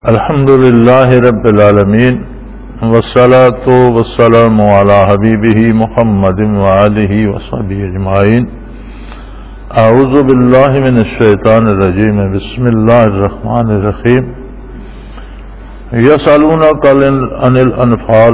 الحمد للہ رب العالمین والصلاة والسلام علی حبیبہ محمد وآلہ وصحبہ اجمعین۔ اعوذ باللہ من الشیطان الرجیم، بسم اللہ الرحمن الرحیم۔ یسألونک عن الانفال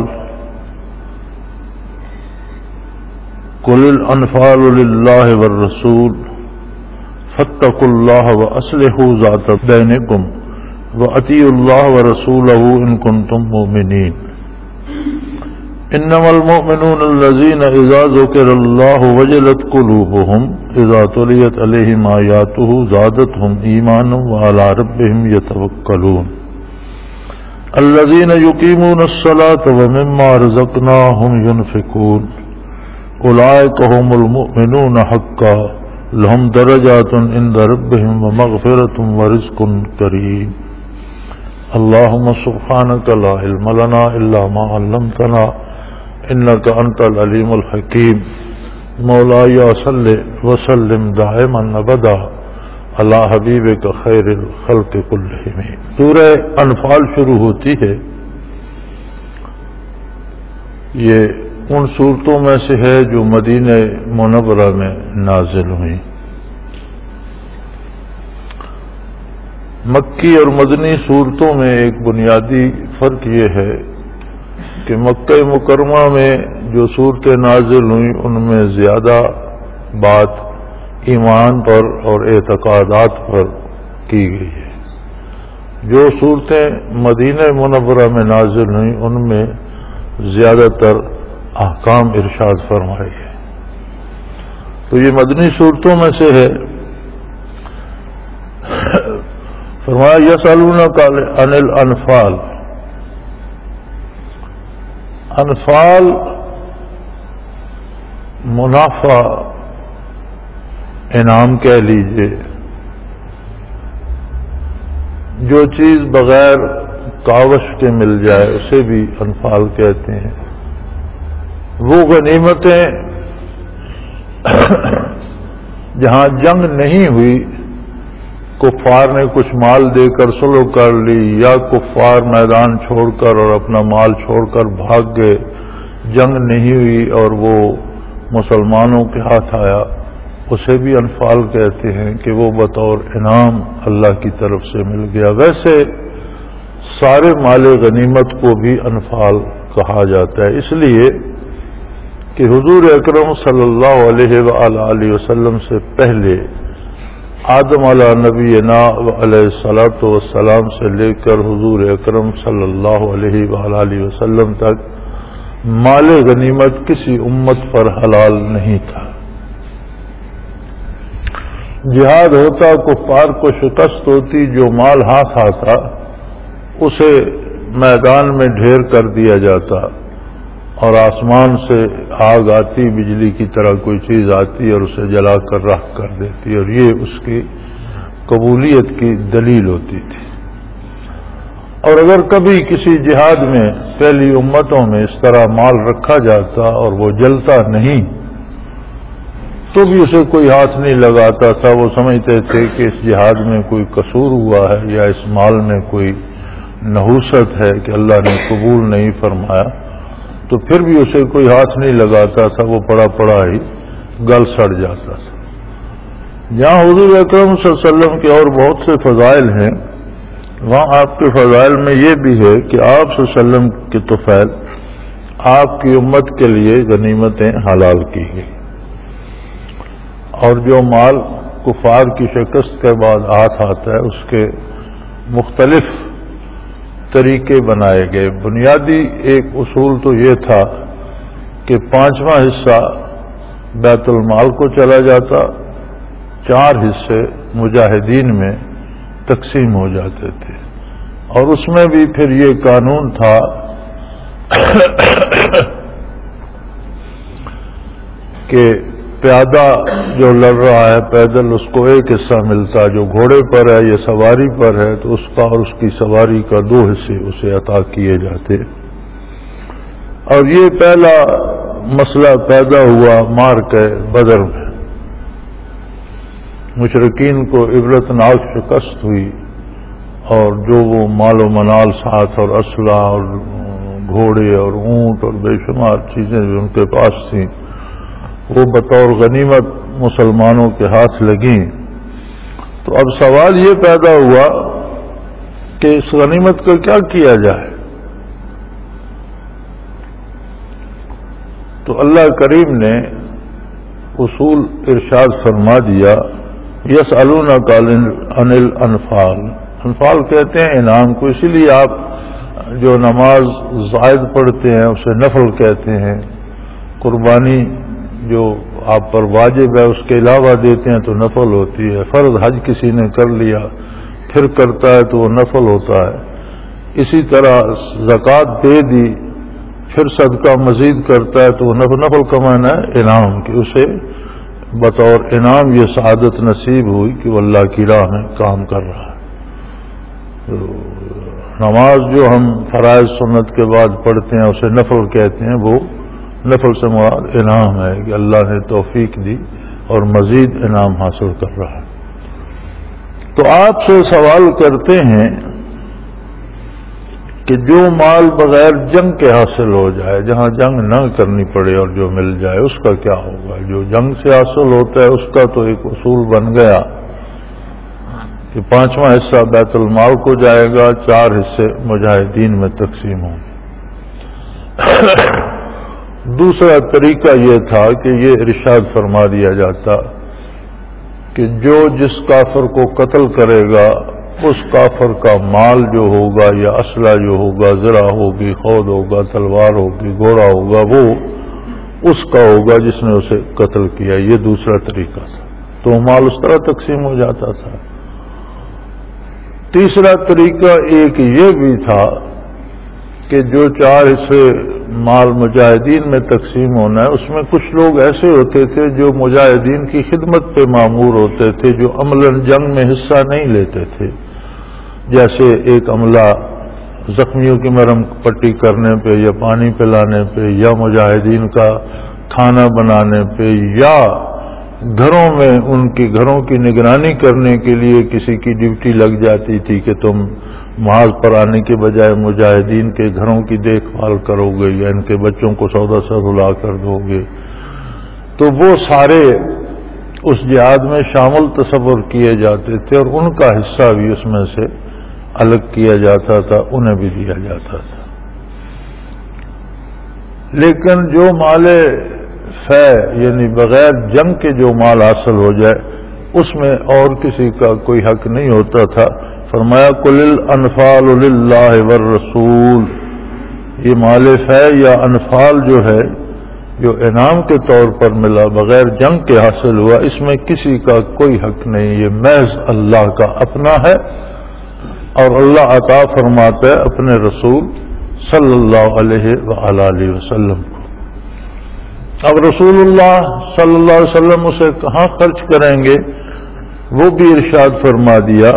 قل الانفال للہ والرسول فاتقوا اللہ واصلحوا ذات بینکم وَأَطِيعُوا اللَّهَ وَرَسُولَهُ إِن كُنتُم مُّؤْمِنِينَ إِنَّمَا الْمُؤْمِنُونَ الَّذِينَ إِذَا ذُكِرَ اللَّهُ وَجِلَتْ قُلُوبُهُمْ إِذَا تُلِيَتْ عَلَيْهِمْ آيَاتُهُ زَادَتْهُمْ إِيمَانًا وَعَلَىٰ رَبِّهِمْ يَتَوَكَّلُونَ الَّذِينَ يُقِيمُونَ الصَّلَاةَ وَمِمَّا رَزَقْنَاهُمْ يُنفِقُونَ أُولَٰئِكَ هُمُ الْمُؤْمِنُونَ حَقًّا لَهُمْ دَرَجَاتٌ عِندَ رَبِّهِمْ وَمَغْفِرَةٌ وَرِزْقٌ كَرِيمٌ۔ اللهم سبحانك لا علم لنا إلا ما علمتنا إنك أنت العليم الحكيم۔ مولاي صل وسلم دائما أبدا على حبيبك خير الخلق كلهم۔ سورہ انفال شروع ہوتی ہے، یہ ان صورتوں میں سے ہے جو مدینہ منورہ میں نازل ہوئیں۔ مکی اور مدنی صورتوں میں ایک بنیادی فرق یہ ہے کہ مکہ مکرمہ میں جو صورتیں نازل ہوئیں ان میں زیادہ بات ایمان پر اور اعتقادات پر کی گئی ہے۔ جو صورتیں مدینہ منورہ میں نازل ہوئیں ان میں زیادہ تر احکام ارشاد فرمائے گئے۔ تو یہ مدنی صورتوں میں سے ہے۔ فرمایا یسألونک عن الانفال، انفال منافع انعام کہہ لیجئے، جو چیز بغیر کاوش کے مل جائے اسے بھی انفال کہتے ہیں۔ وہ غنیمتیں جہاں جنگ نہیں ہوئی، کفار نے کچھ مال دے کر صلح کر لی یا کفار میدان چھوڑ کر اور اپنا مال چھوڑ کر بھاگ گئے، جنگ نہیں ہوئی اور وہ مسلمانوں کے ہاتھ آیا، اسے بھی انفال کہتے ہیں کہ وہ بطور انعام اللہ کی طرف سے مل گیا۔ ویسے سارے مال غنیمت کو بھی انفال کہا جاتا ہے، اس لیے کہ حضور اکرم صلی اللہ علیہ وآلہ وسلم سے پہلے آدم علیہ نبینا علیہ الصلاۃ والسلام سے لے کر حضور اکرم صلی اللہ علیہ وآلہ وسلم تک مال غنیمت کسی امت پر حلال نہیں تھا۔ جہاد ہوتا، کفار کو شکست ہوتی، جو مال ہاتھ آتا اسے میدان میں ڈھیر کر دیا جاتا اور آسمان سے آگ آتی، بجلی کی طرح کوئی چیز آتی اور اسے جلا کر راکھ کر دیتی، اور یہ اس کی قبولیت کی دلیل ہوتی تھی۔ اور اگر کبھی کسی جہاد میں پہلی امتوں میں اس طرح مال رکھا جاتا اور وہ جلتا نہیں تو بھی اسے کوئی ہاتھ نہیں لگاتا تھا، وہ سمجھتے تھے کہ اس جہاد میں کوئی قصور ہوا ہے یا اس مال میں کوئی نحوست ہے کہ اللہ نے قبول نہیں فرمایا، تو پھر بھی اسے کوئی ہاتھ نہیں لگاتا تھا، وہ پڑا پڑا ہی گل سڑ جاتا تھا۔ جہاں حضور اکرم صلی اللہ علیہ وسلم کے اور بہت سے فضائل ہیں، وہاں آپ کے فضائل میں یہ بھی ہے کہ آپ صلی اللہ علیہ وسلم کے طفیل آپ کی امت کے لیے غنیمتیں حلال کی گئی، اور جو مال کفار کی شکست کے بعد ہاتھ آتا ہے اس کے مختلف طریقے بنائے گئے۔ بنیادی ایک اصول تو یہ تھا کہ 5واں حصہ بیت المال کو چلا جاتا، 4 حصے مجاہدین میں تقسیم ہو جاتے تھے، اور اس میں بھی پھر یہ قانون تھا کہ پیادہ جو لڑ رہا ہے پیدل اس کو ایک حصہ ملتا، جو گھوڑے پر ہے یا سواری پر ہے تو اس کا اور اس کی سواری کا 2 حصے اسے عطا کیے جاتے۔ اور یہ پہلا مسئلہ پیدا ہوا معرکہ بدر میں، مشرکین کو عبرتناک شکست ہوئی اور جو وہ مال و منال ساتھ اور اسلحہ اور گھوڑے اور اونٹ اور بے شمار چیزیں جو ان کے پاس تھیں وہ بطور غنیمت مسلمانوں کے ہاتھ لگیں. تو اب سوال یہ پیدا ہوا کہ اس غنیمت کا کیا کیا جائے. تو اللہ کریم نے اصول ارشاد فرما دیا یسألونک عن الانفال. انفال کہتے ہیں انعام کو، اسی لیے آپ جو نماز زائد پڑھتے ہیں اسے نفل کہتے ہیں. قربانی جو آپ پر واجب ہے اس کے علاوہ دیتے ہیں تو نفل ہوتی ہے. فرض حج کسی نے کر لیا پھر کرتا ہے تو وہ نفل ہوتا ہے. اسی طرح زکوٰۃ دے دی پھر صدقہ مزید کرتا ہے تو وہ نفل کمانا ہے انعام کی. اسے بطور انعام یہ سعادت نصیب ہوئی کہ وہ اللہ کی راہ میں کام کر رہا ہے. نماز جو ہم فرائض سنت کے بعد پڑھتے ہیں اسے نفل کہتے ہیں. وہ نفل سے مراد انعام ہے کہ اللہ نے توفیق دی اور مزید انعام حاصل کر رہا ہے. تو آپ سے سوال کرتے ہیں کہ جو مال بغیر جنگ کے حاصل ہو جائے، جہاں جنگ نہ کرنی پڑے اور جو مل جائے، اس کا کیا ہوگا؟ جو جنگ سے حاصل ہوتا ہے اس کا تو ایک اصول بن گیا کہ 5واں حصہ بیت المال کو جائے گا، 4 حصے مجاہدین میں تقسیم ہوں گے. دوسرا طریقہ یہ تھا کہ یہ ارشاد فرما دیا جاتا کہ جو جس کافر کو قتل کرے گا اس کافر کا مال جو ہوگا یا اسلحہ جو ہوگا، زرہ ہوگی، خود ہوگا، تلوار ہوگی، گھوڑا ہوگا، وہ اس کا ہوگا جس نے اسے قتل کیا. یہ دوسرا طریقہ تھا. تو مال اس طرح تقسیم ہو جاتا تھا. تیسرا طریقہ ایک یہ بھی تھا کہ جو 4 حصے مال مجاہدین میں تقسیم ہونا ہے اس میں کچھ لوگ ایسے ہوتے تھے جو مجاہدین کی خدمت پہ مامور ہوتے تھے، جو عملاً جنگ میں حصہ نہیں لیتے تھے. جیسے ایک عملہ زخمیوں کی مرہم پٹی کرنے پہ یا پانی پلانے پہ یا مجاہدین کا کھانا بنانے پہ یا گھروں میں ان کے گھروں کی نگرانی کرنے کے لیے کسی کی ڈیوٹی لگ جاتی تھی کہ تم محاذ پر آنے کے بجائے مجاہدین کے گھروں کی دیکھ بھال کرو گے یا ان کے بچوں کو سودا سے رلا کر دو گے. تو وہ سارے اس جہاد میں شامل تصور کیے جاتے تھے اور ان کا حصہ بھی اس میں سے الگ کیا جاتا تھا، انہیں بھی دیا جاتا تھا. لیکن جو مال فے یعنی بغیر جنگ کے جو مال حاصل ہو جائے اس میں اور کسی کا کوئی حق نہیں ہوتا تھا. فرمایا قل الانفال للہ والرسول. یہ مال فے یا انفال جو ہے جو انعام کے طور پر ملا بغیر جنگ کے حاصل ہوا، اس میں کسی کا کوئی حق نہیں. یہ محض اللہ کا اپنا ہے اور اللہ عطا فرماتا ہے اپنے رسول صلی اللہ علیہ وآلہ وسلم کو. اب رسول اللہ صلی اللہ علیہ وسلم اسے کہاں خرچ کریں گے وہ بھی ارشاد فرما دیا.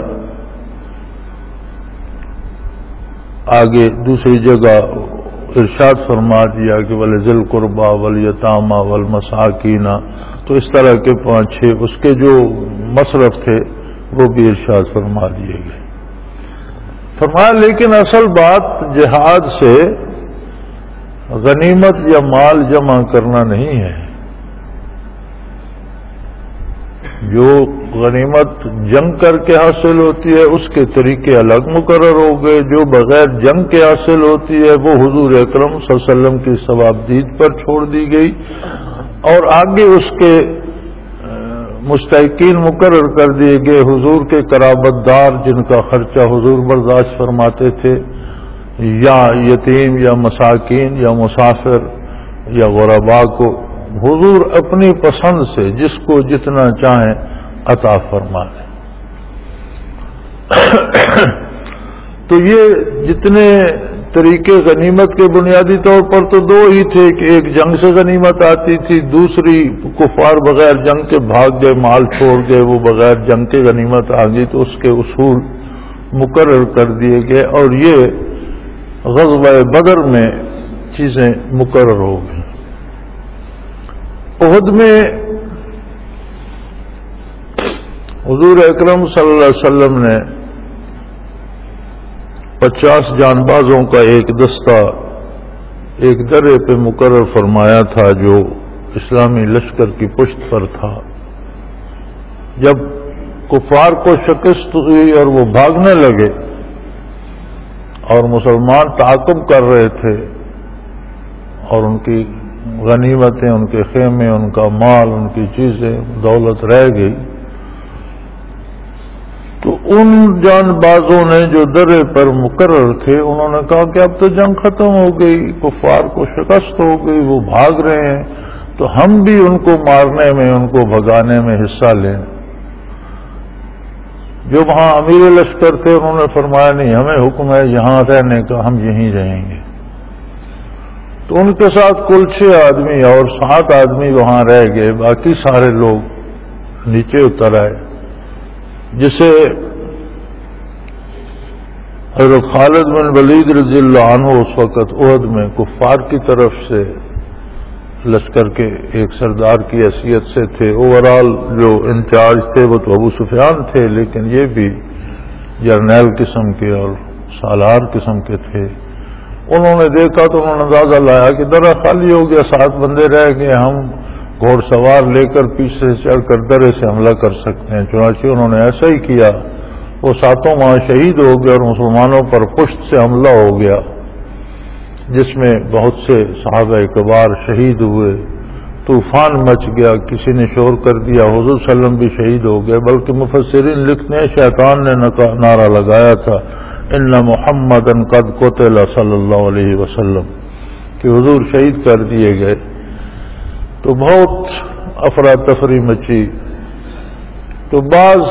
آگے دوسری جگہ ارشاد فرما دیا کہ وَلِذِي الْقُرْبَى وَالْيَتَامَى وَالْمَسَاكِينَ. تو اس طرح کے 5-6 اس کے جو مصرف تھے وہ بھی ارشاد فرما دیے گئے. فرمایا لیکن اصل بات جہاد سے غنیمت یا مال جمع کرنا نہیں ہے. جو غنیمت جنگ کر کے حاصل ہوتی ہے اس کے طریقے الگ مقرر ہو گئے. جو بغیر جنگ کے حاصل ہوتی ہے وہ حضور اکرم صلی اللہ علیہ وسلم کی ثوابدید پر چھوڑ دی گئی اور آگے اس کے مستحقین مقرر کر دیے گئے. حضور کے قرابت دار جن کا خرچہ حضور برداشت فرماتے تھے، یا یتیم یا مساکین یا مسافر یا غرباء کو حضور اپنی پسند سے جس کو جتنا چاہیں عطا فرما دیں. تو یہ جتنے طریقے غنیمت کے بنیادی طور پر تو 2 ہی تھے کہ ایک جنگ سے غنیمت آتی تھی، دوسری کفار بغیر جنگ کے بھاگ گئے، مال چھوڑ گئے، وہ بغیر جنگ کے غنیمت آ گئی تو اس کے اصول مقرر کر دیے گئے اور یہ غزوہ بدر میں چیزیں مقرر ہو گئیں. احد میں حضور اکرم صلی اللہ علیہ وسلم نے 50 جان بازوں کا ایک دستہ ایک درے پہ مقرر فرمایا تھا جو اسلامی لشکر کی پشت پر تھا. جب کفار کو شکست ہوئی اور وہ بھاگنے لگے اور مسلمان تعاقب کر رہے تھے اور ان کی غنیمتیں، ان کے خیمے، ان کا مال، ان کی چیزیں، دولت رہ گئی، تو ان جان بازوں نے جو درے پر مقرر تھے انہوں نے کہا کہ اب تو جنگ ختم ہو گئی، کفار کو شکست ہو گئی، وہ بھاگ رہے ہیں، تو ہم بھی ان کو مارنے میں، ان کو بھگانے میں حصہ لیں. جو وہاں امیر لشکر تھے انہوں نے فرمایا نہیں، ہمیں حکم ہے یہاں رہنے کا، ہم یہیں رہیں گے. تو ان کے ساتھ کل 6 آدمی اور 7 آدمی وہاں رہ گئے، باقی سارے لوگ نیچے اتر آئے، جسے حضرت خالد بن ولید رضی اللہ عنہ اس وقت احد میں کفار کی طرف سے لشکر کے ایک سردار کی حیثیت سے تھے. اوورال جو انچارج تھے وہ تو ابو سفیان تھے، لیکن یہ بھی جرنیل قسم کے اور سالار قسم کے تھے. انہوں نے دیکھا تو انہوں نے اندازہ لایا کہ درہ خالی ہو گیا، 7 بندے رہ گئے، ہم گھوڑ سوار لے کر پیچھے سے چڑھ کر درے سے حملہ کر سکتے ہیں. چنانچہ انہوں نے ایسا ہی کیا، وہ 7 وہاں شہید ہو گئے اور مسلمانوں پر پشت سے حملہ ہو گیا، جس میں بہت سے صحابہ کبار شہید ہوئے. طوفان مچ گیا، کسی نے شور کر دیا، حضور صلی اللہ علیہ وسلم بھی شہید ہو گئے. بلکہ مفسرین لکھتے ہیں شیطان نے نعرہ لگایا تھا ان محمدا قد قتل صلی اللہ علیہ وسلم، کہ حضور شہید کر دیے گئے. تو بہت افراتفری مچی. تو بعض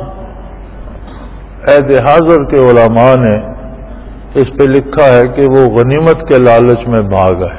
عہد حاضر کے علماء نے اس پہ لکھا ہے کہ وہ غنیمت کے لالچ میں بھاگ آئے.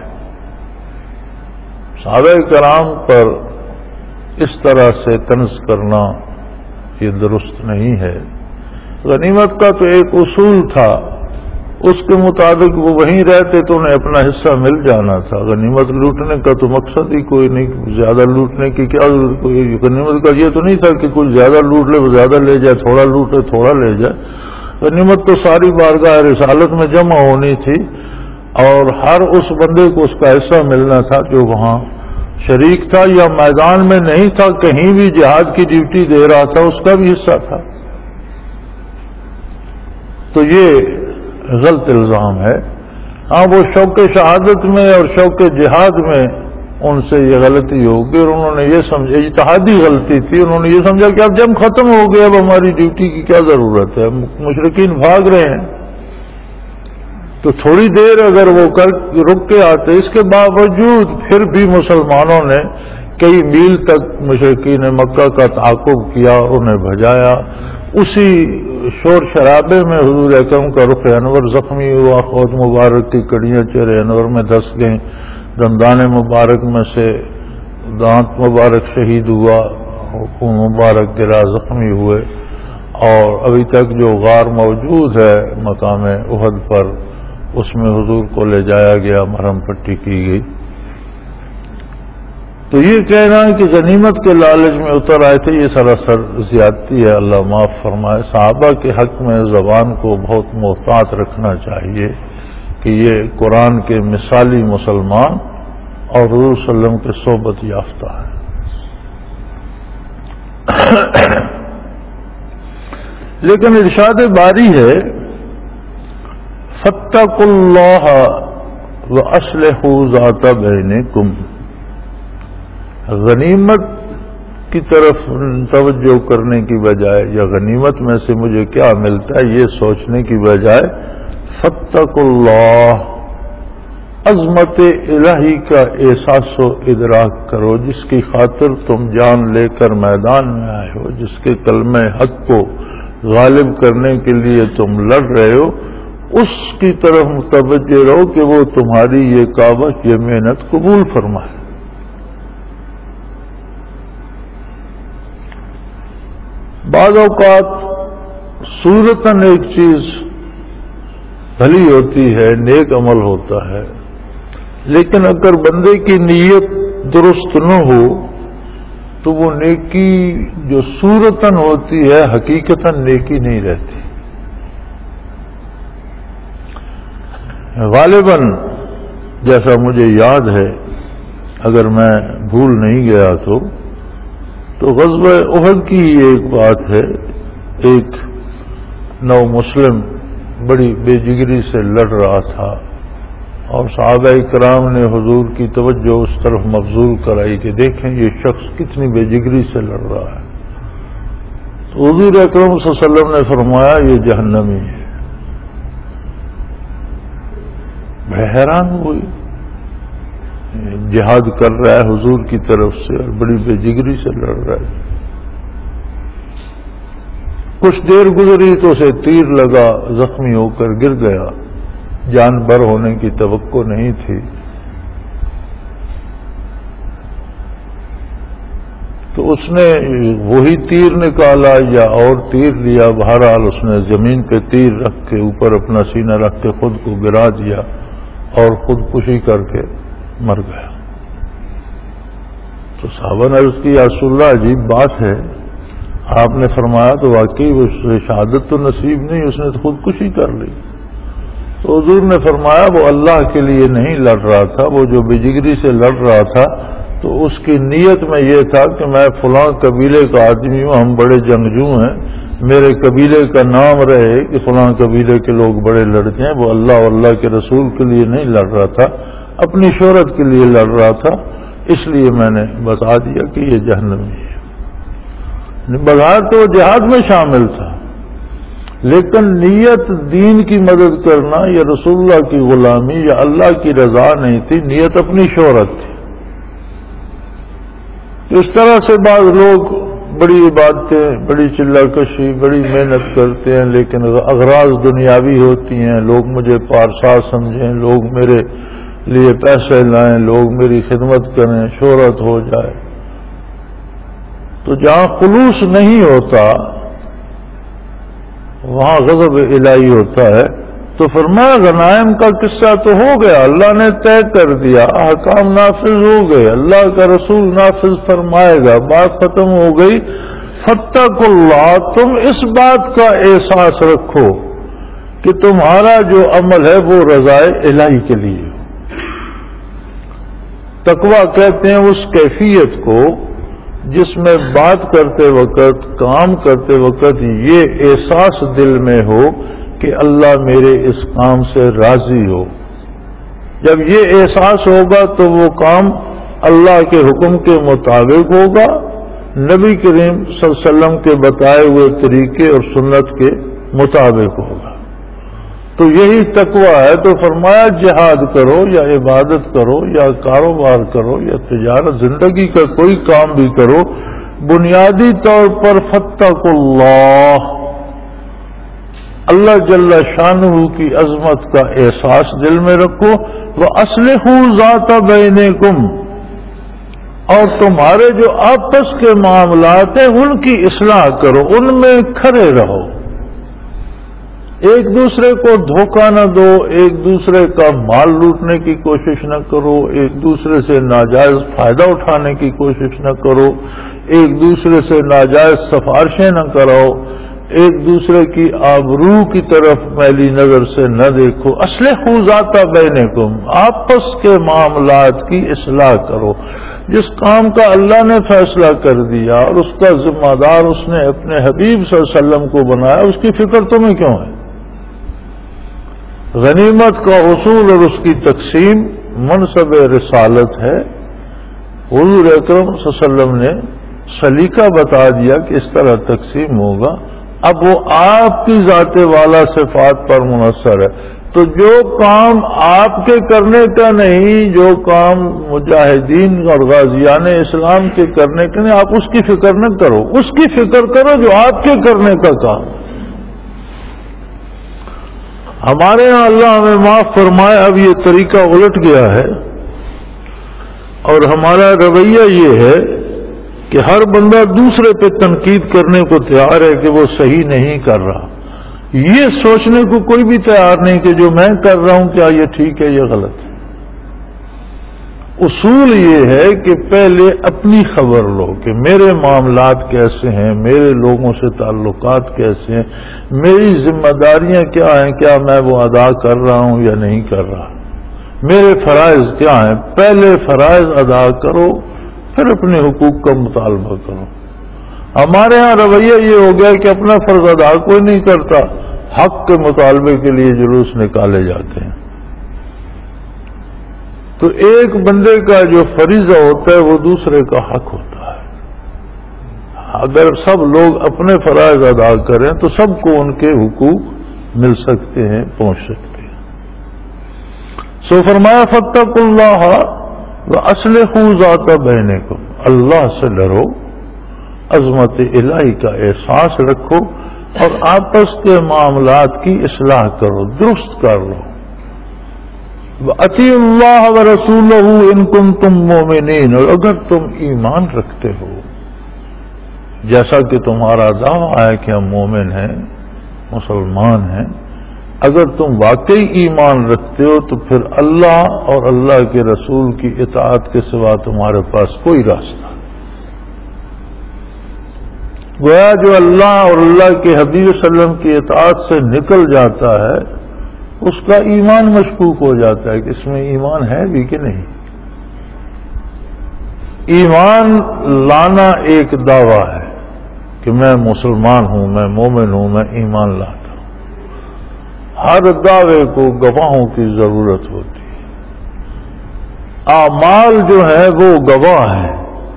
صحابہ کرام پر اس طرح سے طنز کرنا یہ درست نہیں ہے. غنیمت کا تو ایک اصول تھا، اس کے مطابق وہ وہیں رہتے تو انہیں اپنا حصہ مل جانا تھا. غنیمت لوٹنے کا تو مقصد ہی کوئی نہیں، زیادہ لوٹنے کی کیا ضرورت. کوئی غنیمت کا یہ تو نہیں تھا کہ کوئی زیادہ لوٹ لے وہ زیادہ لے جائے، تھوڑا لوٹے تھوڑا لے جائے. غنیمت تو ساری بارگاہ رسالت میں جمع ہونی تھی اور ہر اس بندے کو اس کا حصہ ملنا تھا جو وہاں شریک تھا یا میدان میں نہیں تھا، کہیں بھی جہاد کی ڈیوٹی دے رہا تھا، اس کا بھی حصہ تھا. تو یہ غلط الزام ہے. ہاں وہ شوق شہادت میں اور شوق جہاد میں ان سے یہ غلطی ہوگی، اور انہوں نے یہ سمجھا، اجتہادی غلطی تھی، انہوں نے یہ سمجھا کہ اب جب ختم ہو گیا اب ہماری ڈیوٹی کی کیا ضرورت ہے، مشرکین بھاگ رہے ہیں. تو تھوڑی دیر اگر وہ رک کے آتے، اس کے باوجود پھر بھی مسلمانوں نے کئی میل تک مشرکین مکہ کا تعاقب کیا اور انہیں بھجایا. اسی شور شرابے میں حضور اکرم کا رخ انور زخمی ہوا، خود مبارک کی کڑیاں چہرے انور میں دھس گئیں، دندان مبارک میں سے دانت مبارک شہید ہوا، خون مبارک گرا، زخمی ہوئے. اور ابھی تک جو غار موجود ہے مقام احد پر، اس میں حضور کو لے جایا گیا، مرہم پٹی کی گئی. تو یہ کہنا ہے کہ غنیمت کے لالچ میں اتر آئے تھے، یہ سراسر زیادتی ہے، اللہ معاف فرمائے. صحابہ کے حق میں زبان کو بہت محتاط رکھنا چاہیے کہ یہ قرآن کے مثالی مسلمان اور حضور صلی اللہ علیہ وسلم کے صحبت یافتہ ہے. لیکن ارشاد باری ہے فاتقوا اللہ واصلحوا ذات بینکم. غنیمت کی طرف توجہ کرنے کی بجائے یا غنیمت میں سے مجھے کیا ملتا ہے یہ سوچنے کی بجائے فاتقوا اللہ، عظمت الہی کا احساس و ادراک کرو، جس کی خاطر تم جان لے کر میدان میں آئے ہو، جس کے کلمہ حق کو غالب کرنے کے لیے تم لڑ رہے ہو، اس کی طرف متوجہ رہو کہ وہ تمہاری یہ کاوش، یہ محنت قبول فرمائے. بعض اوقات صورتاً ایک چیز بھلی ہوتی ہے، نیک عمل ہوتا ہے، لیکن اگر بندے کی نیت درست نہ ہو تو وہ نیکی جو صورتاً ہوتی ہے حقیقتاً نیکی نہیں رہتی. غالباً جیسا مجھے یاد ہے، اگر میں بھول نہیں گیا تو غزوہ احد کی ایک بات ہے، ایک نو مسلم بڑی بے جگری سے لڑ رہا تھا اور صحابہ کرام نے حضور کی توجہ اس طرف مبذول کرائی کہ دیکھیں یہ شخص کتنی بے جگری سے لڑ رہا ہے. تو حضور اکرم صلی اللہ علیہ وسلم نے فرمایا یہ جہنمی ہے. میں حیران ہوئی، جہاد کر رہا ہے حضور کی طرف سے اور بڑی بے جگری سے لڑ رہا ہے. کچھ دیر گزری تو اسے تیر لگا، زخمی ہو کر گر گیا، جان بر ہونے کی توقع نہیں تھی. تو اس نے وہی تیر نکالا یا اور تیر لیا، بہرحال اس نے زمین پہ تیر رکھ کے اوپر اپنا سینہ رکھ کے خود کو گرا دیا اور خودکشی کر کے مر گیا. تو صحابہ نے عرض کی یا رسول اللہ عجیب بات ہے، آپ نے فرمایا تو واقعی وہ شہادت تو نصیب نہیں، اس نے تو خودکشی کر لی. تو حضور نے فرمایا وہ اللہ کے لیے نہیں لڑ رہا تھا، وہ جو بے جگری سے لڑ رہا تھا تو اس کی نیت میں یہ تھا کہ میں فلاں قبیلے کا آدمی ہوں، ہم بڑے جنگجو ہیں، میرے قبیلے کا نام رہے کہ فلاں قبیلے کے لوگ بڑے لڑتے ہیں. وہ اللہ اور اللہ کے رسول کے لیے نہیں لڑ رہا تھا، اپنی شہرت کے لیے لڑ رہا تھا. اس لیے میں نے بتا دیا کہ یہ جہنمی ہے. بظاہر تو جہاد میں شامل تھا، لیکن نیت دین کی مدد کرنا یا رسول اللہ کی غلامی یا اللہ کی رضا نہیں تھی، نیت اپنی شہرت تھی. اس طرح سے بعض لوگ بڑی عبادتیں، بڑی چلہ کشی، بڑی محنت کرتے ہیں، لیکن اغراض دنیاوی ہوتی ہیں. لوگ مجھے پارسا سمجھیں، لوگ میرے لیے پیسے لائیں، لوگ میری خدمت کریں، شہرت ہو جائے. تو جہاں خلوص نہیں ہوتا وہاں غضب الہی ہوتا ہے. تو فرمایا غنائم کا قصہ تو ہو گیا، اللہ نے طے کر دیا، احکام نافذ ہو گئے، اللہ کا رسول نافذ فرمائے گا، بات ختم ہو گئی. فاتقوا اللہ، تم اس بات کا احساس رکھو کہ تمہارا جو عمل ہے وہ رضائے الہی کے لیے. تقویٰ کہتے ہیں اس کیفیت کو جس میں بات کرتے وقت، کام کرتے وقت یہ احساس دل میں ہو کہ اللہ میرے اس کام سے راضی ہو. جب یہ احساس ہوگا تو وہ کام اللہ کے حکم کے مطابق ہوگا، نبی کریم صلی اللہ علیہ وسلم کے بتائے ہوئے طریقے اور سنت کے مطابق ہوگا. تو یہی تقویٰ ہے. تو فرمایا جہاد کرو یا عبادت کرو یا کاروبار کرو یا تجارت، زندگی کا کوئی کام بھی کرو، بنیادی طور پر فاتقوا اللہ، اللہ جل شانہ کی عظمت کا احساس دل میں رکھو. وَأَصْلِحُوا ذَاتَ بَيْنِكُمْ، اور تمہارے جو آپس کے معاملات ہیں ان کی اصلاح کرو، ان میں کھڑے رہو. ایک دوسرے کو دھوکہ نہ دو، ایک دوسرے کا مال لوٹنے کی کوشش نہ کرو، ایک دوسرے سے ناجائز فائدہ اٹھانے کی کوشش نہ کرو، ایک دوسرے سے ناجائز سفارشیں نہ کراؤ، ایک دوسرے کی آبرو کی طرف میلی نظر سے نہ دیکھو. اصلحوا ذات بینکم، آپس کے معاملات کی اصلاح کرو. جس کام کا اللہ نے فیصلہ کر دیا اور اس کا ذمہ دار اس نے اپنے حبیب صلی اللہ علیہ وسلم کو بنایا، اس کی فکر تمہیں کیوں ہے؟ غنیمت کا حصول اور اس کی تقسیم منصب رسالت ہے. حضور اکرم صلی اللہ علیہ وسلم نے سلیقہ بتا دیا کہ اس طرح تقسیم ہوگا. اب وہ آپ کی ذات والا صفات پر منحصر ہے. تو جو کام آپ کے کرنے کا نہیں، جو کام مجاہدین اور غازیان اسلام کے کرنے کا نہیں، آپ اس کی فکر نہ کرو، اس کی فکر کرو جو آپ کے کرنے کا کام. ہمارے یہاں اللہ ہمیں معاف فرمائے، اب یہ طریقہ الٹ گیا ہے اور ہمارا رویہ یہ ہے کہ ہر بندہ دوسرے پہ تنقید کرنے کو تیار ہے کہ وہ صحیح نہیں کر رہا. یہ سوچنے کو کوئی بھی تیار نہیں کہ جو میں کر رہا ہوں کیا یہ ٹھیک ہے یا غلط ہے. اصول یہ ہے کہ پہلے اپنی خبر لو کہ میرے معاملات کیسے ہیں، میرے لوگوں سے تعلقات کیسے ہیں، میری ذمہ داریاں کیا ہیں، کیا میں وہ ادا کر رہا ہوں یا نہیں کر رہا، میرے فرائض کیا ہیں۔ پہلے فرائض ادا کرو، پھر اپنے حقوق کا مطالبہ کرو۔ ہمارے ہاں رویہ یہ ہو گیا کہ اپنا فرض ادا کوئی نہیں کرتا، حق کے مطالبے کے لیے جلوس نکالے جاتے ہیں۔ تو ایک بندے کا جو فریضہ ہوتا ہے وہ دوسرے کا حق ہوتا ہے۔ اگر سب لوگ اپنے فرائض ادا کریں تو سب کو ان کے حقوق مل سکتے ہیں، پہنچ سکتے ہیں۔ سو فرمایا فاتقوا اللہ واصلحوا ذات بینکم، اللہ سے ڈرو، عظمت الہی کا احساس رکھو اور آپس کے معاملات کی اصلاح کرو، درست کر لو۔ وَأَطِيعُوا اللَّهَ وَرَسُولَهُ إِن كُنتُم مُّؤْمِنِينَ، اور اگر تم ایمان رکھتے ہو، جیسا کہ تمہارا دعویٰ ہے کہ ہم مومن ہیں، مسلمان ہیں، اگر تم واقعی ایمان رکھتے ہو تو پھر اللہ اور اللہ کے رسول کی اطاعت کے سوا تمہارے پاس کوئی راستہ۔ گویا جو اللہ اور اللہ کے حبیب صلی اللہ علیہ وسلم کی اطاعت سے نکل جاتا ہے اس کا ایمان مشکوک ہو جاتا ہے کہ اس میں ایمان ہے بھی کہ نہیں۔ ایمان لانا ایک دعویٰ ہے کہ میں مسلمان ہوں، میں مومن ہوں، میں ایمان لاتا ہوں۔ ہر دعوے کو گواہوں کی ضرورت ہوتی ہے۔ اعمال جو ہے وہ گواہ ہے۔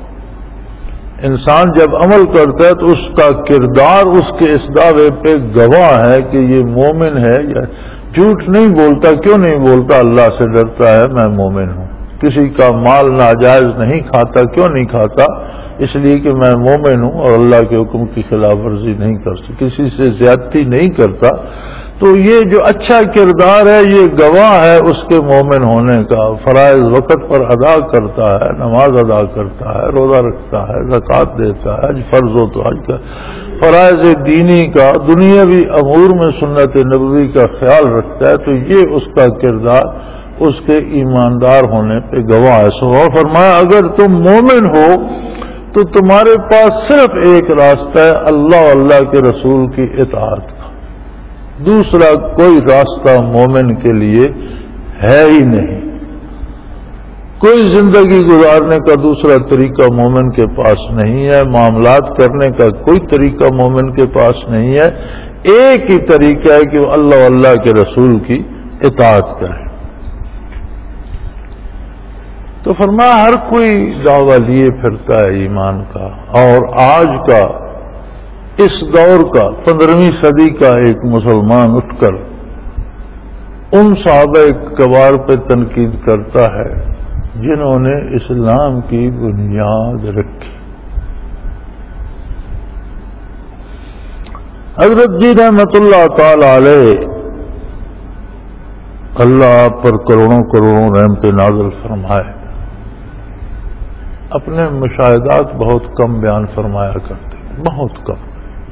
انسان جب عمل کرتا ہے تو اس کا کردار اس کے اس دعوے پہ گواہ ہے کہ یہ مومن ہے یا جھوٹ نہیں بولتا۔ کیوں نہیں بولتا؟ اللہ سے ڈرتا ہے، میں مومن ہوں۔ کسی کا مال ناجائز نہیں کھاتا۔ کیوں نہیں کھاتا؟ اس لیے کہ میں مومن ہوں اور اللہ کے حکم کی خلاف ورزی نہیں کرتا، کسی سے زیادتی نہیں کرتا۔ تو یہ جو اچھا کردار ہے یہ گواہ ہے اس کے مومن ہونے کا۔ فرائض وقت پر ادا کرتا ہے، نماز ادا کرتا ہے، روزہ رکھتا ہے، زکوٰۃ دیتا ہے، حج فرض ہو تو حج کا، فرائض دینی کا، دنیاوی امور میں سنت نبوی کا خیال رکھتا ہے، تو یہ اس کا کردار اس کے ایماندار ہونے پہ گواہ ہے۔ سو فرمایا اگر تم مومن ہو تو تمہارے پاس صرف ایک راستہ ہے، اللہ اور اللہ کے رسول کی اطاعت کا، دوسرا کوئی راستہ مومن کے لیے ہے ہی نہیں۔ کوئی زندگی گزارنے کا دوسرا طریقہ مومن کے پاس نہیں ہے، معاملات کرنے کا کوئی طریقہ مومن کے پاس نہیں ہے۔ ایک ہی طریقہ ہے کہ وہ اللہ اور اللہ کے رسول کی اطاعت کرے۔ تو فرمایا ہر کوئی دعویٰ لیے پھرتا ہے ایمان کا، اور آج کا اس دور کا 15ویں صدی کا ایک مسلمان اٹھ کر ان صحابہ کبار پہ تنقید کرتا ہے جنہوں نے اسلام کی بنیاد رکھی۔ حضرت جی رحمت اللہ تعالی علیہ، اللہ آپ پر کروڑوں کروڑوں رحمت نازل فرمائے، اپنے مشاہدات بہت کم بیان فرمایا کرتے، بہت کم۔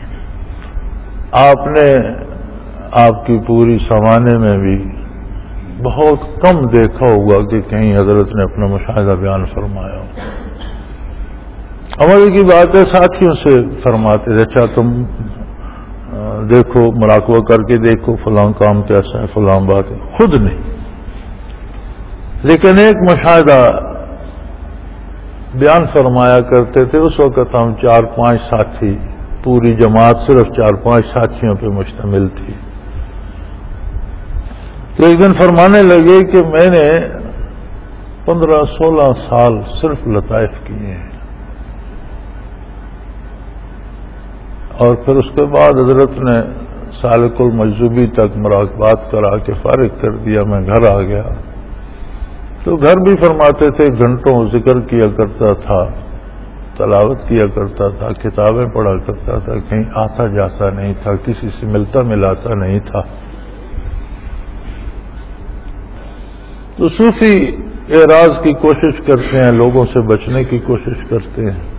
آپ نے آپ کی پوری سوانح میں بھی بہت کم دیکھا ہوگا کہ کہیں حضرت نے اپنا مشاہدہ بیان فرمایا ہو۔ عمل کی بات ہے، ساتھیوں سے فرماتے تھے اچھا تم دیکھو، مراقبہ کر کے دیکھو فلاں کام کیسا ہے، فلاں بات ہے، خود نہیں۔ لیکن ایک مشاہدہ بیان فرمایا کرتے تھے، اس وقت ہم 4-5 ساتھی، پوری جماعت صرف 4-5 ساتھیوں پہ مشتمل تھی۔ تو ایک دن فرمانے لگے کہ میں نے 15-16 سال صرف لطائف کیے ہیں، اور پھر اس کے بعد حضرت نے سالک المجذوبی تک مراقبات کرا کے فارغ کر دیا، میں گھر آ گیا۔ تو گھر بھی فرماتے تھے گھنٹوں ذکر کیا کرتا تھا، تلاوت کیا کرتا تھا، کتابیں پڑھا کرتا تھا، کہیں آتا جاتا نہیں تھا، کسی سے ملتا ملاتا نہیں تھا۔ تو صوفی اعراض کی کوشش کرتے ہیں، لوگوں سے بچنے کی کوشش کرتے ہیں۔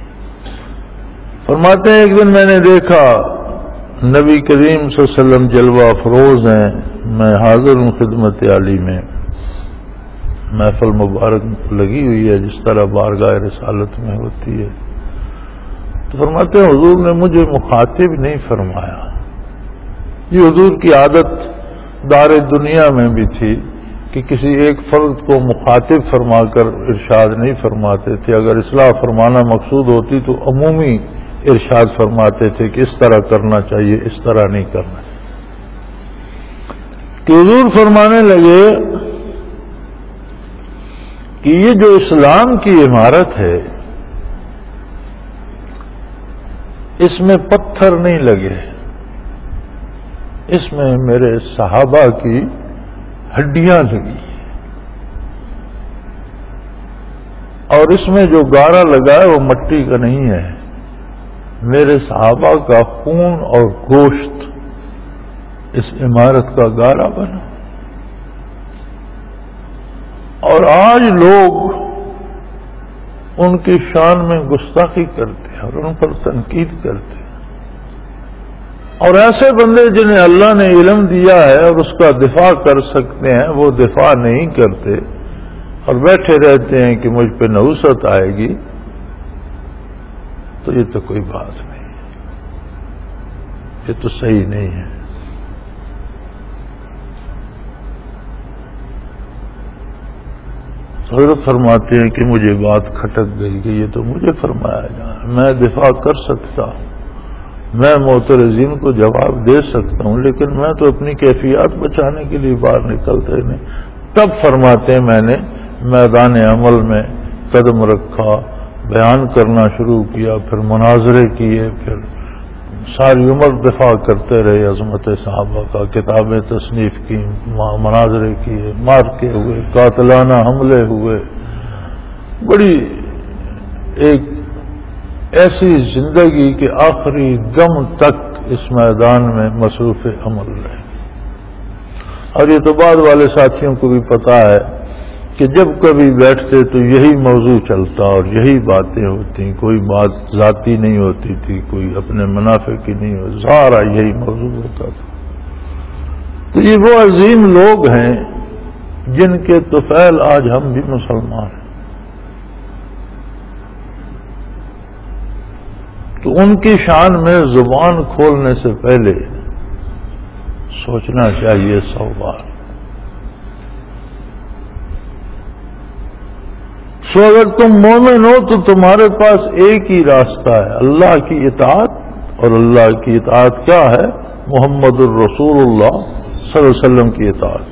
فرماتے ہیں ایک دن میں نے دیکھا نبی کریم صلی اللہ علیہ وسلم جلوہ افروز ہیں، میں حاضر ہوں خدمت عالی میں، محفل مبارک لگی ہوئی ہے جس طرح بارگاہ رسالت میں ہوتی ہے. تو فرماتے ہیں حضور نے مجھے مخاطب نہیں فرمایا. یہ حضور کی عادت دار دنیا میں بھی تھی کہ کسی ایک فرد کو مخاطب فرما کر ارشاد نہیں فرماتے تھے. اگر اصلاح فرمانا مقصود ہوتی تو عمومی ارشاد فرماتے تھے کہ اس طرح کرنا چاہیے، اس طرح نہیں کرنا چاہیے. کہ حضور فرمانے لگے کہ یہ جو اسلام کی عمارت ہے اس میں پتھر نہیں لگے، اس میں میرے صحابہ کی ہڈیاں لگی، اور اس میں جو گارا لگا ہے وہ مٹی کا نہیں ہے، میرے صحابہ کا خون اور گوشت اس عمارت کا گارا بنا. اور آج لوگ ان کی شان میں گستاخی کرتے ہیں اور ان پر تنقید کرتے ہیں، اور ایسے بندے جنہیں اللہ نے علم دیا ہے اور اس کا دفاع کر سکتے ہیں وہ دفاع نہیں کرتے اور بیٹھے رہتے ہیں کہ مجھ پہ نحوست آئے گی. تو یہ تو کوئی بات نہیں، یہ تو صحیح نہیں ہے. حضرت فرماتے ہیں کہ مجھے بات کھٹک گئی کہ یہ تو مجھے فرمایا جائے، میں دفاع کر سکتا ہوں، میں معترضین کو جواب دے سکتا ہوں، لیکن میں تو اپنی کیفیات بچانے کے لیے باہر نکلتا ہی نہیں. تب فرماتے ہیں میں نے میدان عمل میں قدم رکھا، بیان کرنا شروع کیا، پھر مناظرے کیے، پھر ساری عمر دفاع کرتے رہے عظمت صحابہ کا، کتابیں تصنیف کی، مناظرے کیے، مارکے ہوئے، قاتلانہ حملے ہوئے. بڑی ایک ایسی زندگی کہ آخری دم تک اس میدان میں مصروف عمل رہے. اور یہ تو بعد والے ساتھیوں کو بھی پتا ہے کہ جب کبھی بیٹھتے تو یہی موضوع چلتا اور یہی باتیں ہوتی، کوئی بات ذاتی نہیں ہوتی تھی، کوئی اپنے منافع کی نہیں ہوتی، سارا یہی موضوع ہوتا تھا. تو یہ وہ عظیم لوگ ہیں جن کے طفیل آج ہم بھی مسلمان ہیں. تو ان کی شان میں زبان کھولنے سے پہلے سوچنا چاہیے 100 بار. سو اگر تم مومن ہو تو تمہارے پاس ایک ہی راستہ ہے، اللہ کی اطاعت. اور اللہ کی اطاعت کیا ہے؟ محمد الرسول اللہ صلی اللہ علیہ وسلم کی اطاعت.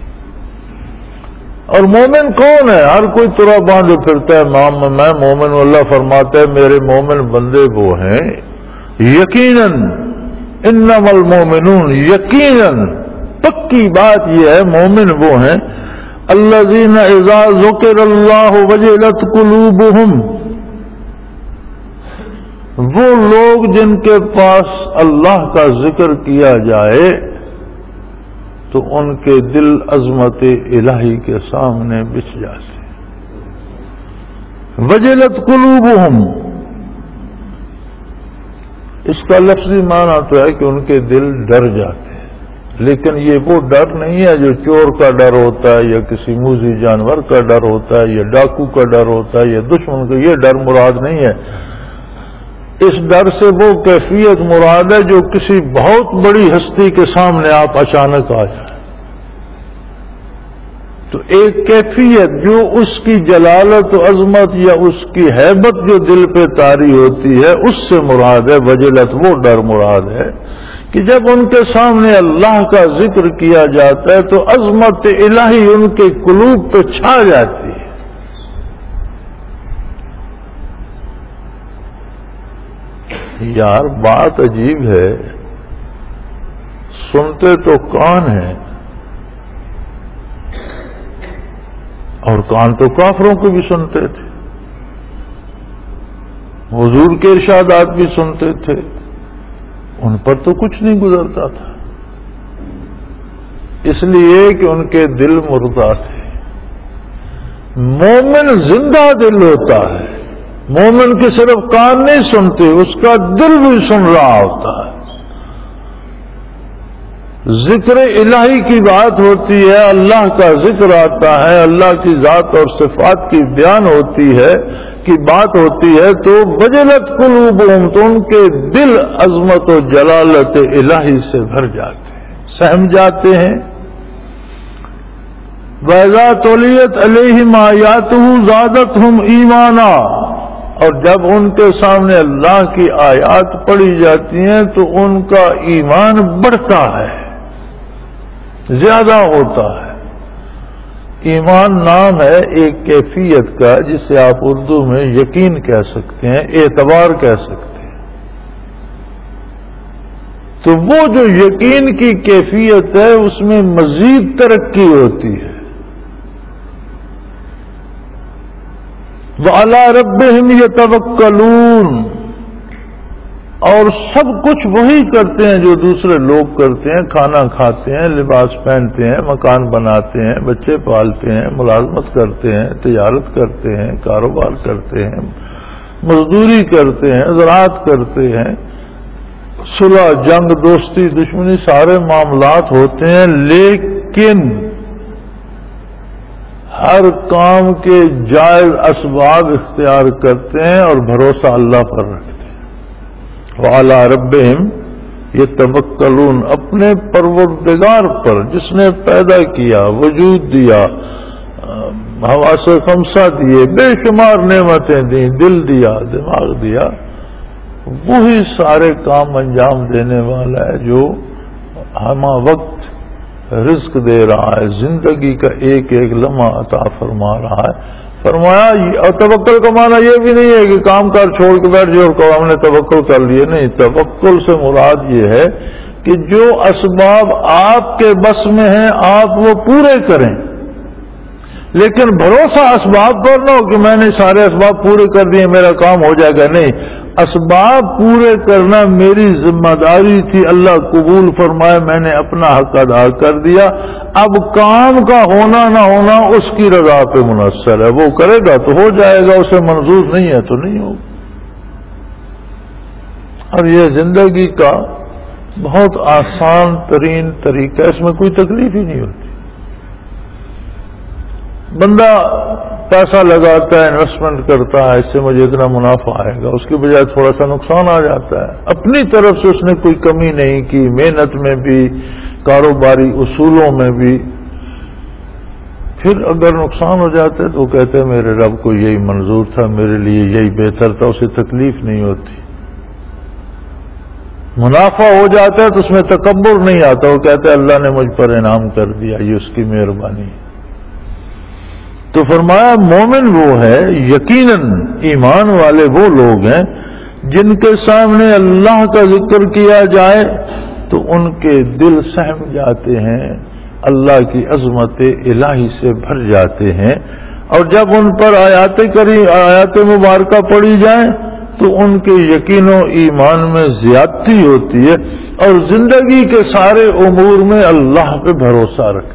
اور مومن کون ہے؟ ہر کوئی ترا باندھے پھرتا ہے میں مومن ہوں. اللہ فرماتا ہے میرے مومن بندے وہ ہیں یقیناً، انما المومنون، یقیناً پکی بات یہ ہے مومن وہ ہیں الذین اذا ذکر اللہ وجلت قلوبہم، وہ لوگ جن کے پاس اللہ کا ذکر کیا جائے تو ان کے دل عظمت الہی کے سامنے بچھ جاتے. وجلت قلوبہم، اس کا لفظی معنی تو ہے کہ ان کے دل ڈر جاتے ہیں. لیکن یہ وہ ڈر نہیں ہے جو چور کا ڈر ہوتا ہے یا کسی موذی جانور کا ڈر ہوتا ہے یا ڈاکو کا ڈر ہوتا ہے یا دشمن کا. یہ ڈر مراد نہیں ہے. اس ڈر سے وہ کیفیت مراد ہے جو کسی بہت بڑی ہستی کے سامنے آپ اچانک آ جائیں. تو ایک کیفیت جو اس کی جلالت و عظمت یا اس کی ہیبت جو دل پہ طاری ہوتی ہے اس سے مراد ہے وجلت. وہ ڈر مراد ہے کہ جب ان کے سامنے اللہ کا ذکر کیا جاتا ہے تو عظمت الہی ان کے قلوب پہ چھا جاتی ہے. یار بات عجیب ہے، سنتے تو کان ہیں اور کان تو کافروں کو بھی سنتے تھے، حضور کے ارشادات بھی سنتے تھے، ان پر تو کچھ نہیں گزرتا تھا، اس لیے کہ ان کے دل مردہ تھے. مومن زندہ دل ہوتا ہے، مومن کے صرف کان نہیں سنتے، اس کا دل بھی سن رہا ہوتا ہے. ذکر الہی کی بات ہوتی ہے، اللہ کا ذکر آتا ہے، اللہ کی ذات اور صفات کی بیان ہوتی ہے کی بات ہوتی ہے، تو وجلت قلوبہم، تو ان کے دل عظمت و جلالت الہی سے بھر جاتے ہیں، سہم جاتے ہیں۔ وَإِذَا تُلِيَتْ عَلَيْهِمْ آيَاتُهُ زَادَتْهُمْ ایمانا، اور جب ان کے سامنے اللہ کی آیات پڑھی جاتی ہیں تو ان کا ایمان بڑھتا ہے، زیادہ ہوتا ہے۔ ایمان نام ہے ایک کیفیت کا جسے آپ اردو میں یقین کہہ سکتے ہیں، اعتبار کہہ سکتے ہیں۔ تو وہ جو یقین کی کیفیت ہے اس میں مزید ترقی ہوتی ہے۔ وَعَلَىٰ رَبِّهِمْ يَتَوَكَّلُونَ، اور سب کچھ وہی کرتے ہیں جو دوسرے لوگ کرتے ہیں، کھانا کھاتے ہیں، لباس پہنتے ہیں، مکان بناتے ہیں، بچے پالتے ہیں، ملازمت کرتے ہیں، تجارت کرتے ہیں، کاروبار کرتے ہیں، مزدوری کرتے ہیں، زراعت کرتے ہیں، صلح، جنگ، دوستی، دشمنی، سارے معاملات ہوتے ہیں، لیکن ہر کام کے جائز اسباب اختیار کرتے ہیں اور بھروسہ اللہ پر رکھتے ہیں۔ وَعَلَىٰ رَبِّهِمْ يَتَوَكَّلُونَ، اپنے پروردگار پر جس نے پیدا کیا، وجود دیا، حواس خمسہ دیے، بے شمار نعمتیں دیں، دل دیا، دماغ دیا، وہی سارے کام انجام دینے والا ہے جو ہمہ وقت رزق دے رہا ہے، زندگی کا ایک ایک لمحہ عطا فرما رہا ہے۔ فرمایا اور توکل کا معنی یہ بھی نہیں ہے کہ کام کار چھوڑ کے بیٹھ جاؤ اور ہم نے توکل کر لیے، نہیں، توکل سے مراد یہ ہے کہ جو اسباب آپ کے بس میں ہیں آپ وہ پورے کریں، لیکن بھروسہ اسباب پر نہ ہو کہ میں نے سارے اسباب پورے کر دیے میرا کام ہو جائے گا، نہیں، اسباب پورے کرنا میری ذمہ داری تھی، اللہ قبول فرمائے، میں نے اپنا حق ادا کر دیا، اب کام کا ہونا نہ ہونا اس کی رضا پہ منحصر ہے، وہ کرے گا تو ہو جائے گا، اسے منظور نہیں ہے تو نہیں ہوگا۔ اور یہ زندگی کا بہت آسان ترین طریقہ ہے، اس میں کوئی تکلیف ہی نہیں ہوتی۔ بندہ پیسہ لگاتا ہے، انویسٹمنٹ کرتا ہے، اس سے مجھے اتنا منافع آئے گا، اس کی بجائے تھوڑا سا نقصان آ جاتا ہے، اپنی طرف سے اس نے کوئی کمی نہیں کی، محنت میں بھی، کاروباری اصولوں میں بھی، پھر اگر نقصان ہو جاتا ہے تو وہ کہتے ہیں میرے رب کو یہی منظور تھا، میرے لیے یہی بہتر تھا، اسے تکلیف نہیں ہوتی۔ منافع ہو جاتا ہے تو اس میں تکبر نہیں آتا، وہ کہتے ہیں اللہ نے مجھ پر انعام کر دیا، یہ اس کی مہربانی ہے۔ تو فرمایا مومن وہ ہے، یقیناً ایمان والے وہ لوگ ہیں جن کے سامنے اللہ کا ذکر کیا جائے تو ان کے دل سہم جاتے ہیں، اللہ کی عظمت الہی سے بھر جاتے ہیں، اور جب ان پر آیات مبارکہ پڑھی جائیں تو ان کے یقین و ایمان میں زیادتی ہوتی ہے اور زندگی کے سارے امور میں اللہ پہ بھروسہ رکھتے ہیں۔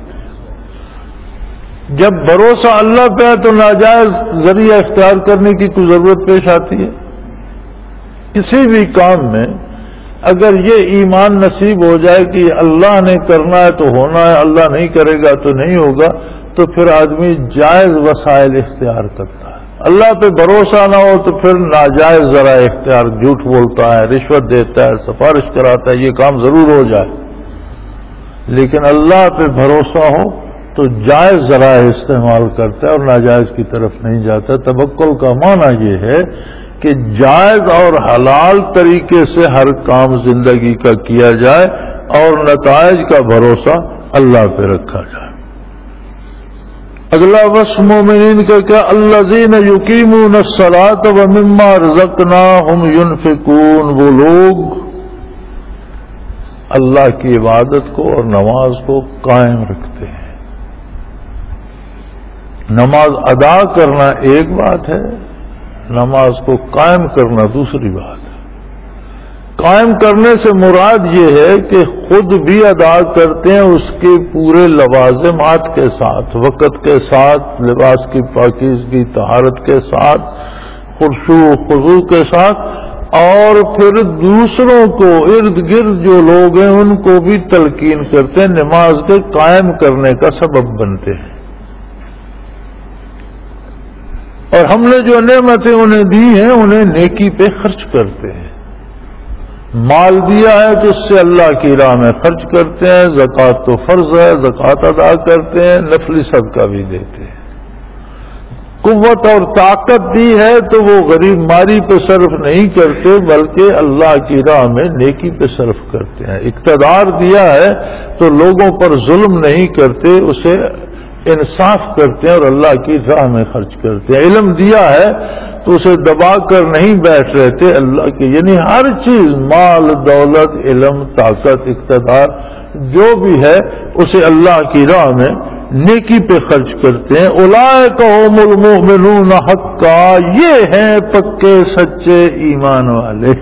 جب بھروسہ اللہ پہ ہے تو ناجائز ذریعہ اختیار کرنے کی کوئی ضرورت پیش آتی ہے؟ کسی بھی کام میں اگر یہ ایمان نصیب ہو جائے کہ اللہ نے کرنا ہے تو ہونا ہے، اللہ نہیں کرے گا تو نہیں ہوگا، تو پھر آدمی جائز وسائل اختیار کرتا ہے۔ اللہ پہ بھروسہ نہ ہو تو پھر ناجائز ذرائع اختیار، جھوٹ بولتا ہے، رشوت دیتا ہے، سفارش کراتا ہے، یہ کام ضرور ہو جائے۔ لیکن اللہ پہ بھروسہ ہو تو جائز ذرائع استعمال کرتا ہے اور ناجائز کی طرف نہیں جاتا۔ توکل کا معنی یہ ہے کہ جائز اور حلال طریقے سے ہر کام زندگی کا کیا جائے اور نتائج کا بھروسہ اللہ پہ رکھا جائے۔ اگلا وصف مومنین کا کیا؟ الذین یقیمون الصلاۃ ومما رزقناہم ینفقون، وہ لوگ اللہ کی عبادت کو اور نماز کو قائم رکھتے ہیں۔ نماز ادا کرنا ایک بات ہے، نماز کو قائم کرنا دوسری بات ہے۔ قائم کرنے سے مراد یہ ہے کہ خود بھی ادا کرتے ہیں اس کے پورے لوازمات کے ساتھ، وقت کے ساتھ، لباس کی پاکیزگی، طہارت کے ساتھ، خشوع و خضوع کے ساتھ، اور پھر دوسروں کو ارد گرد جو لوگ ہیں ان کو بھی تلقین کرتے ہیں، نماز کے قائم کرنے کا سبب بنتے ہیں۔ اور ہم نے جو نعمتیں انہیں دی ہیں انہیں نیکی پہ خرچ کرتے ہیں۔ مال دیا ہے تو اس سے اللہ کی راہ میں خرچ کرتے ہیں، زکوٰۃ تو فرض ہے، زکوٰۃ ادا کرتے ہیں، نفلی صدقہ بھی دیتے ہیں۔ قوت اور طاقت دی ہے تو وہ غریب ماری پہ صرف نہیں کرتے بلکہ اللہ کی راہ میں نیکی پہ صرف کرتے ہیں۔ اقتدار دیا ہے تو لوگوں پر ظلم نہیں کرتے، اسے انصاف کرتے ہیں اور اللہ کی راہ میں خرچ کرتے ہیں۔ علم دیا ہے تو اسے دبا کر نہیں بیٹھ رہتے، اللہ کے یعنی ہر چیز، مال، دولت، علم، طاقت، اقتدار جو بھی ہے اسے اللہ کی راہ میں نیکی پہ خرچ کرتے ہیں۔ اولئک هم المؤمنون حقا، یہ ہیں پکے سچے ایمان والے۔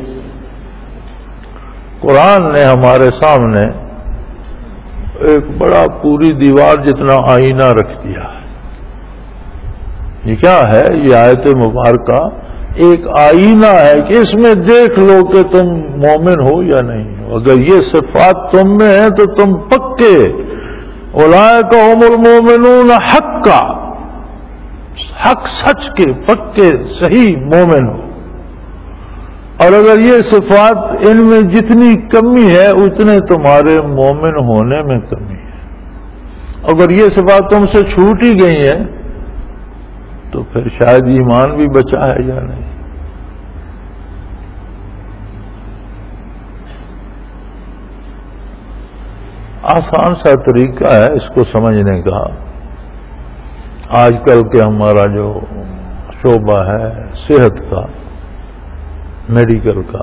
قرآن نے ہمارے سامنے ایک بڑا پوری دیوار جتنا آئینہ رکھ دیا ہے۔ یہ کیا ہے؟ یہ آیت مبارکہ ایک آئینہ ہے کہ اس میں دیکھ لو کہ تم مومن ہو یا نہیں ہو۔ اگر یہ صفات تم میں ہیں تو تم پکے، اولئک هم المؤمنون حقا، حق سچ کے پکے صحیح مومن ہو۔ اور اگر یہ صفات ان میں جتنی کمی ہے اتنے تمہارے مومن ہونے میں کمی ہے۔ اگر یہ صفات تم سے چھوٹ ہی گئی ہیں تو پھر شاید ایمان بھی بچا ہے یا نہیں۔ آسان سا طریقہ ہے اس کو سمجھنے کا۔ آج کل کے ہمارا جو شعبہ ہے صحت کا، میڈیکل کا،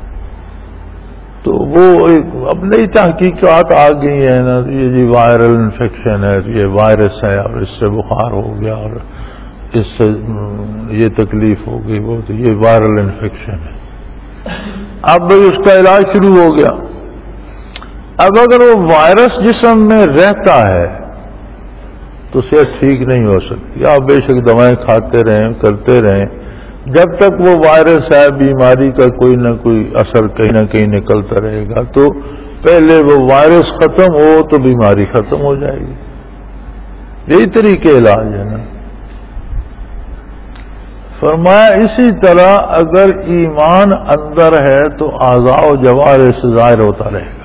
تو وہ اب نئی تحقیقات آ گئی ہیں نا، یہ جی وائرل انفیکشن ہے، یہ وائرس ہے اور اس سے بخار ہو گیا اور اس سے یہ تکلیف ہو گئی، وہ تو یہ وائرل انفیکشن ہے۔ اب اس کا علاج شروع ہو گیا۔ اب اگر وہ وائرس جسم میں رہتا ہے تو صحت ٹھیک نہیں ہو سکتی۔ آپ بے شک دوائیں کھاتے رہیں، کرتے رہیں، جب تک وہ وائرس ہے بیماری کا کوئی نہ کوئی اثر کہیں نہ کہیں نکلتا رہے گا، تو پہلے وہ وائرس ختم ہو تو بیماری ختم ہو جائے گی۔ یہی طریقے علاج ہے نا۔ فرمایا اسی طرح اگر ایمان اندر ہے تو اعضاء و جوارح سے ظاہر ہوتا رہے گا۔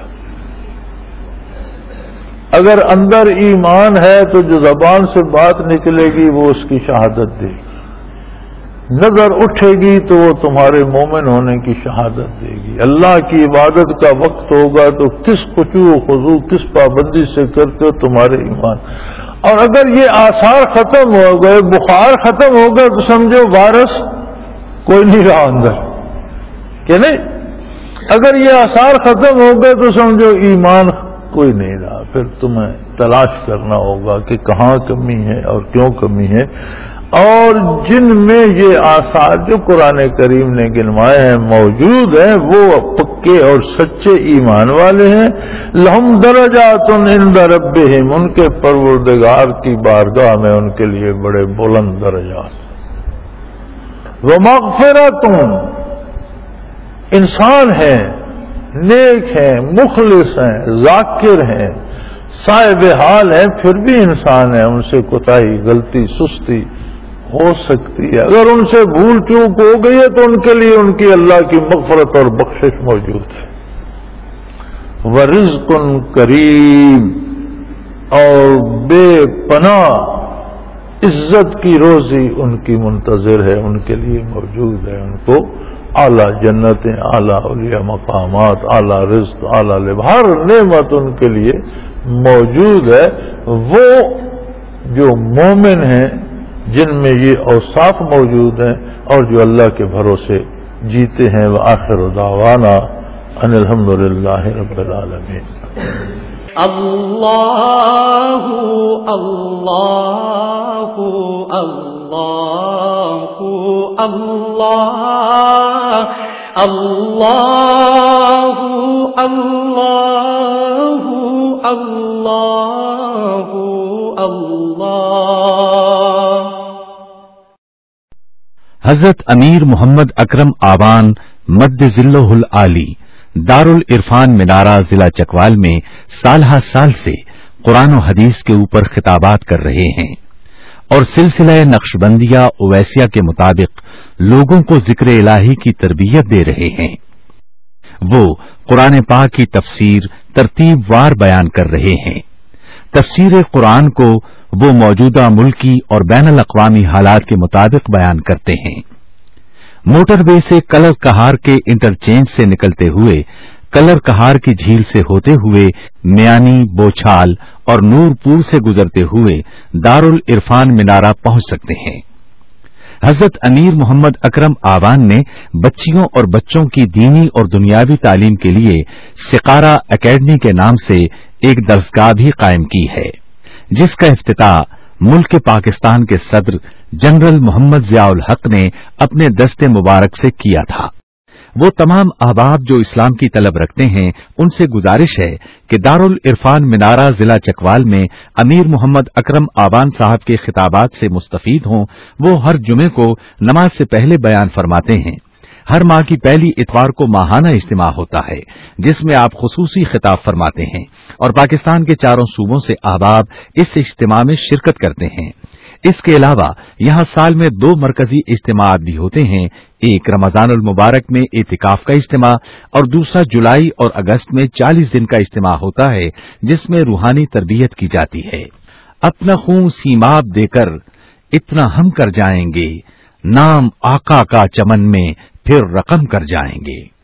اگر اندر ایمان ہے تو جو زبان سے بات نکلے گی وہ اس کی شہادت دے گی، نظر اٹھے گی تو وہ تمہارے مومن ہونے کی شہادت دے گی۔ اللہ کی عبادت کا وقت ہوگا تو کس خشوع و خضوع، کس پابندی سے کرتے ہو تمہارے ایمان۔ اور اگر یہ آثار ختم ہو گئے، بخار ختم ہو گئے تو سمجھو وائرس کوئی نہیں رہا اندر، کہ نہیں؟ اگر یہ آثار ختم ہو گئے تو سمجھو ایمان کوئی نہیں رہا۔ پھر تمہیں تلاش کرنا ہوگا کہ کہاں کمی ہے اور کیوں کمی ہے۔ اور جن میں یہ آثار جو قرآن کریم نے گنوائے ہیں موجود ہیں وہ پکے اور سچے ایمان والے ہیں۔ لہم درجات عند ربہم، ان کے پروردگار کی بارگاہ میں ان کے لیے بڑے بلند درجات۔ ومغفرۃ، انسان ہیں، نیک ہیں، مخلص ہیں، ذاکر ہیں، صاحب حال ہیں، پھر بھی انسان ہے، ان سے کوتاہی، غلطی، سستی ہو سکتی ہے۔ اگر ان سے بھول چوک ہو گئی ہے تو ان کے لیے ان کی اللہ کی مغفرت اور بخشش موجود ہے۔ ورزق کریم، اور بے پناہ عزت کی روزی ان کی منتظر ہے، ان کے لیے موجود ہے۔ ان کو اعلیٰ جنتیں، اعلیٰ اولیاء مقامات، اعلیٰ رزق، اعلیٰ لباس، ہر نعمت ان کے لیے موجود ہے۔ وہ جو مومن ہیں جن میں یہ اوصاف موجود ہیں اور جو اللہ کے بھروسے جیتے ہیں۔ وآخر دعوانا ان الحمدللہ رب العالمین۔ اللہ اللہ اللہ اللہ اللہ اللہ اللہ اللہ۔ حضرت امیر محمد اکرم آوان मद्द जिल्लुहुल आली दारुल इरफान मिनारा जिला चकवाल में साल साल से कुरान और हदीस के ऊपर खिताबात कर रहे हैं और सिलसिला नक्शबंदिया ओवैसिया के मुताबिक लोगों को जिक्र इलाही की तरबियत दे रहे हैं। वो कुरान पाक की तफसीर तरतीब वार बयान कर रहे हैं। तफसीर कुरान को वो मौजूदा मुल्की और बैनुल अक़वामी हालात के मुताबिक बयान करते हैं। मोटरवे से कलर कहार के इंटरचेंज से निकलते हुए कलर कहार की झील से होते हुए मियानी, बोछाल और नूरपुर से गुजरते हुए दारुल इरफान मिनारा पहुंच सकते हैं। हजरत अमीर मोहम्मद अकरम आवान ने बच्चियों और बच्चों की दीनी और दुनियावी तालीम के लिए सिकारा एकेडमी के नाम से एक दरसगाह भी कायम की है, जिसका इफ्तिताह मुल्क पाकिस्तान के सदर जनरल मोहम्मद जियाउल हक ने अपने दस्ते मुबारक से किया था। वो तमाम अहबाब जो इस्लाम की तलब रखते हैं उनसे गुजारिश है कि दारुल इरफान मिनारा जिला चकवाल में अमीर मोहम्मद अकरम आवान साहब के खिताबात से मुस्तफीद हों। वो हर जुमे को नमाज से पहले बयान फरमाते हैं। हर माह की पहली इतवार को माहाना इज्तिमा होता है जिसमें आप खुसूसी खिताब फरमाते हैं और पाकिस्तान के चारों सूबों से अहबाब इस इज्तिमा में शिरकत करते हैं। इसके अलावा यहां साल में 2 मरकजी इज्तिमात भी होते हैं, एक रमजानुल मुबारक में एतिकाफ का इज्तिमा और दूसरा जुलाई और अगस्त में 40 दिन का इज्तिमा होता है जिसमें रूहानी तरबियत की जाती है। अपना खून सीमाब देकर इतना हम कर जाएंगे, नाम आका का चमन में फिर रकम कर जाएंगे।